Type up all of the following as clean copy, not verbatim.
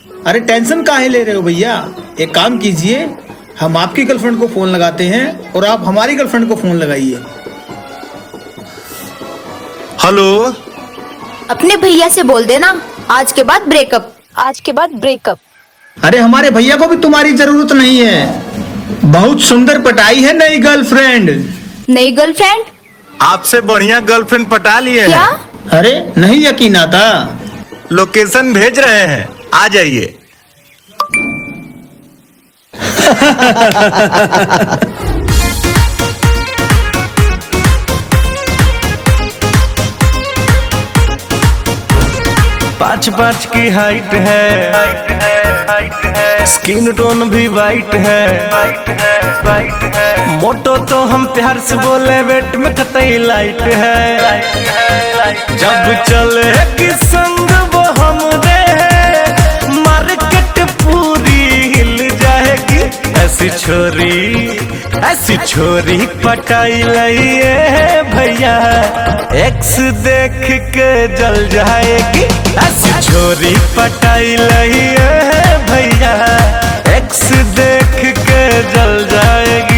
अरे टेंशन काहे ले रहे हो भैया, एक काम कीजिए, हम आपकी गर्लफ्रेंड को फोन लगाते हैं और आप हमारी गर्लफ्रेंड को फोन लगाइए। हेलो। अपने भैया से बोल देना आज के बाद ब्रेकअप, आज के बाद ब्रेकअप। अरे हमारे भैया को भी तुम्हारी जरूरत नहीं है, बहुत सुंदर पटाई है नई गर्लफ्रेंड। नई गर्लफ्रेंड? आपसे बढ़िया गर्लफ्रेंड पटा लिए क्या? हैं। अरे नहीं यकीन आता? लोकेशन भेज रहे हैं, आ जाइए। पाँच पाँच की हाइट है, स्किन टोन भी वाइट है, मोटो तो हम प्यार से बोले वेट में कतई लाइट है। जब चले कि संग वो हमरे मार्केट पूरी हिल जाएगी। ऐसी छोरी पटाई लइए भैया, एक्स देख के जल जाएगी। ऐसी छोरी पटाई लइए भैया, एक्स देख के जल जाएगी।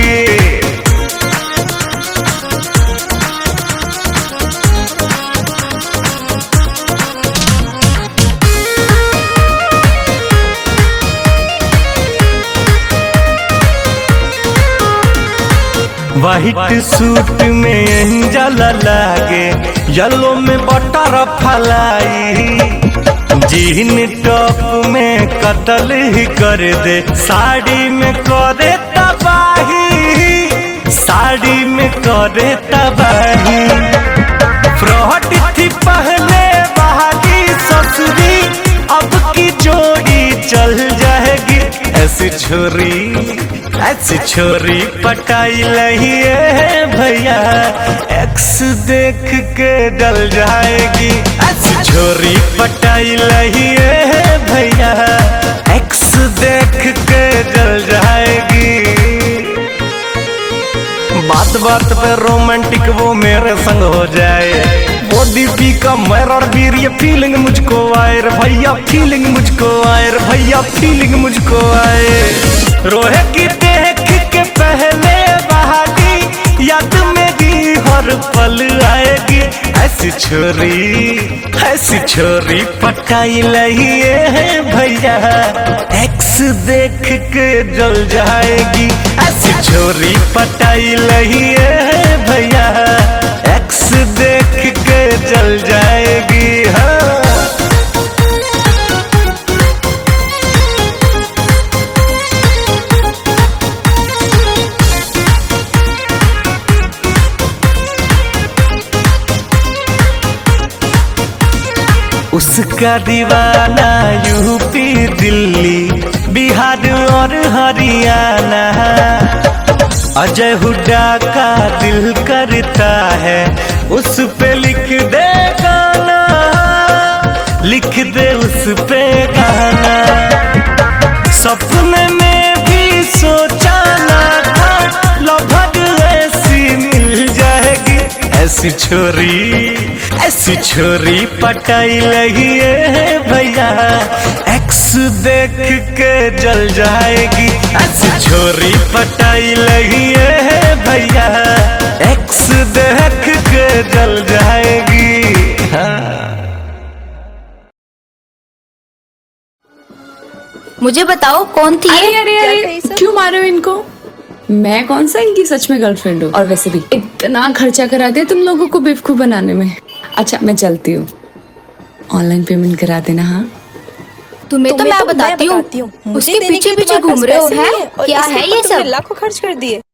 व्हाइट सूट में एंजल लागे, येलो में बटर फलाई, जीन टॉप में कत्ल ही कर दे, साड़ी में करे तबाही, साड़ी में करे तबाही। फ्रॉड थी पहले बहाली ससुरी, अब की जोड़ी चल जाएगी। ऐसी छोरी पटाई लइए भैया, एक्स देख के डल जाएगी। ऐसी छोरी पटाई लइए भैया, एक्स देख के जल जाएगी। बात बात पे रोमांटिक वो मेरे संग हो जाए, वो दीपी का मिरर बीर, ये फीलिंग मुझको आए रे भैया, फीलिंग मुझको आए रे भैया, फीलिंग मुझको आए। रोहे की देख के पहले बहाली, याद मेरी हर पल आएगी। ऐसी छोरी पटाई लइए भैया, एक्स देख के जल जाएगी। ऐसी छोरी पटाई लइए भैया, एक्स देख के जल जाएगी। हाँ। उसका दीवाना यूपी दिल्ली बिहार और हरियाणा, अजय हुड्डा का दिल करता है उस पे लिख दे गाना, लिख दे उस पे गाना। सपने में भी सोचा ना था, लगभग ऐसी मिल जाएगी। ऐसी छोरी पटाई लइए भैया, एक्स देख के जल जाएगी। ऐसी छोरी पटाई लइए भैया, एक्स देख के जल जाएगी। हाँ। मुझे बताओ कौन थी ये? अरे क्यों मारे हो इनको? मैं कौन सा इनकी सच में गर्लफ्रेंड हूँ? और वैसे भी इतना खर्चा करा दिया तुम लोगों को बेवकूफ बनाने में। अच्छा मैं चलती हूँ, ऑनलाइन पेमेंट करा देना। हाँ तुम्हें तो मैं बताती हूँ, उसके पीछे पीछे घूम रहे हो। है क्या है ये सब? लाखों खर्च कर दिए।